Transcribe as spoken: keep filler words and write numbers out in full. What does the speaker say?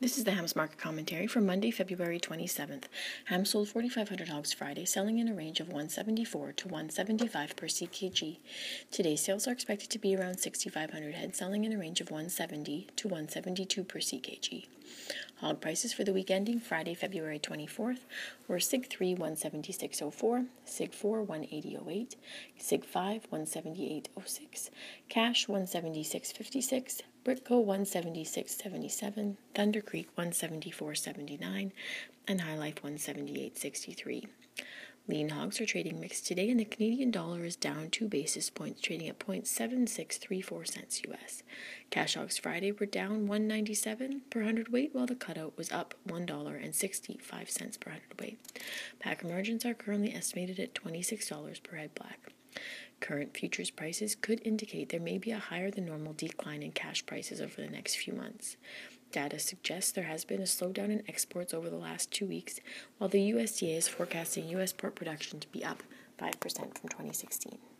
This is the Hams Market Commentary for Monday, February twenty-seventh. Hams sold forty-five hundred hogs Friday, selling in a range of one seventy-four to one seventy-five per C K G. Today's sales are expected to be around sixty-five hundred head, selling in a range of one seventy to one seventy-two per C K G. Hog prices for the week ending Friday, February twenty-fourth were Sig three one seventy-six oh four, Sig four one eighty oh eight, Sig five one seventy-eight oh six, Cash one seventy-six fifty-six, Britco one seventy-six seventy-seven, Thunder Creek one seventy-four seventy-nine, and High Life one seventy-eight sixty-three. Lean hogs are trading mixed today, and the Canadian dollar is down two basis points, trading at zero point seven six three four cents U S. Cash hogs Friday were down one ninety-seven per hundredweight, while the cutout was up one dollar and sixty-five cents per hundredweight. Packer margins are currently estimated at twenty-six dollars per head black. Current futures prices could indicate there may be a higher than normal decline in cash prices over the next few months. Data suggests there has been a slowdown in exports over the last two weeks, while the U S D A is forecasting U S pork production to be up five percent from twenty sixteen.